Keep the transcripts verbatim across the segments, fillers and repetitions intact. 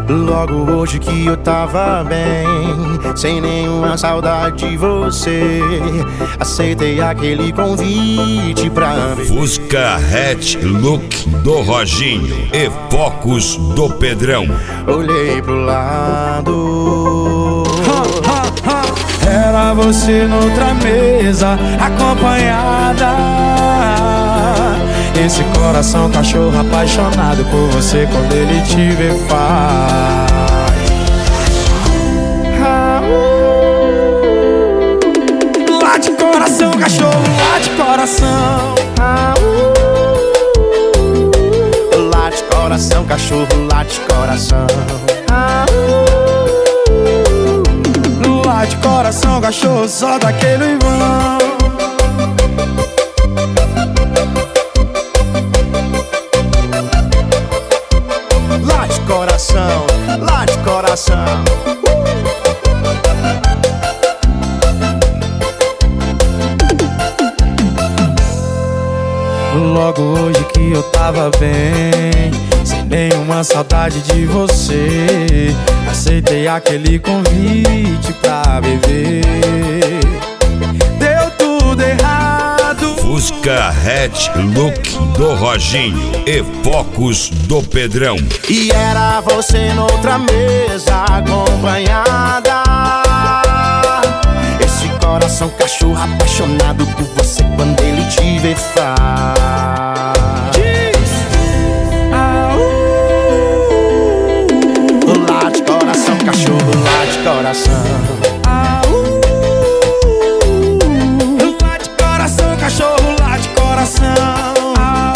Logo hoje que eu tava bem, sem nenhuma saudade de você, aceitei aquele convite pra ver Fusca Hatch Look do Roginho e Focus do Pedrão. Olhei pro lado, era você noutra mesa, acompanhada. Esse coração cachorro apaixonado por você, quando ele te vê faz ah, uh. Late coração, cachorro, late coração ah, uh. Late coração, cachorro, late coração ah, uh. Late coração, cachorro, só daquele vão. Late coração, late coração. Logo hoje que eu tava bem, sem nenhuma saudade de você, aceitei aquele convite pra beber. Deu tudo errado. Fusca Hatch Look do Roginho e Focus do Pedrão. E era você noutra mesa, acompanhada. Esse coração cachorro apaixonado por você, quando ele te vê faz ah, uh. Late coração, cachorro, late coração ah, uh. Late coração, cachorro, late coração ah,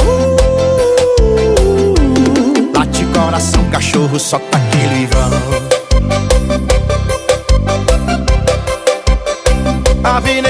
uh. Late coração, cachorro, só tá aquele vão. A vida